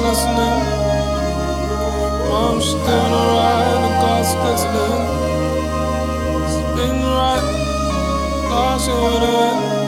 listening. Mom's still alright, the God's listening. Spin right, God's would've.